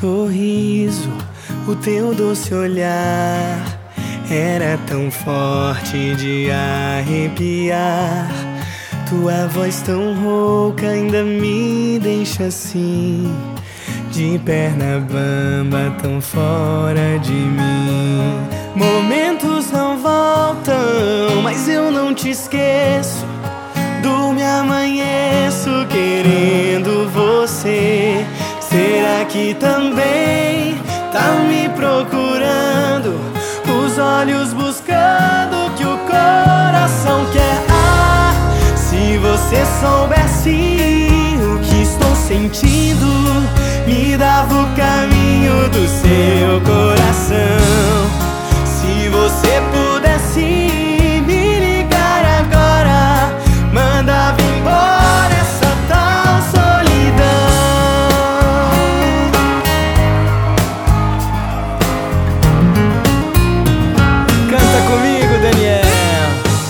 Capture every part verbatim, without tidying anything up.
sorriso, o teu doce olhar era tão forte de arrepiar. Tua voz tão rouca ainda me deixa assim, de perna bamba, tão fora de mim. Momentos não voltam, mas eu não te esqueço. Durmo e amanheço querendo você. Será que também tá me procurando? Os olhos buscando o que o coração quer. Ah, se você soubesse o que estou sentindo, me dava o caminho do seu coração. Se você pudesse me ligar agora, mandava embora essa tal solidão. Canta comigo, Daniel.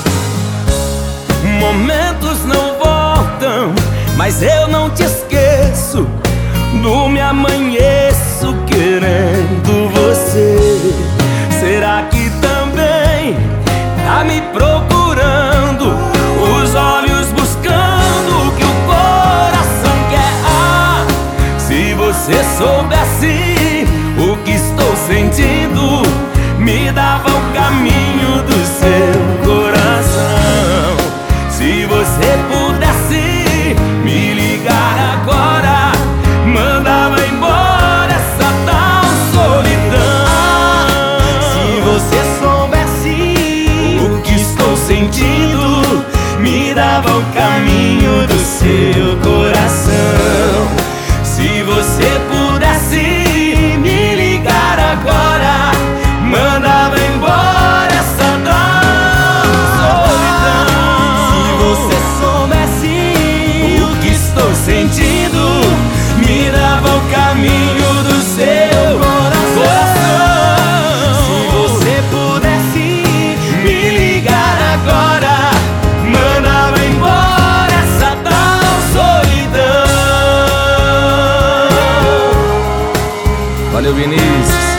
Momentos não voltam, mas eu não te esqueço. Durmo e amanheço querendo você. Será que também tá me procurando? Os olhos buscando o que o coração quer. Ah, se você soubesse o que estou sentindo, me dava o caminho do seu coração. Se você pudesse me ligar agora, mandava embora essa tal solidão. Se você soubesse o que estou sentindo, me dava o caminho do seu coração. Se você pudesse me ligar agora, mandava embora essa tal solidão. Se você soubesse o que estou sentindo, me dava o caminho do seu coração. Se você pudesse me ligar agora, mandava embora essa tal solidão. Valeu, Vinícius.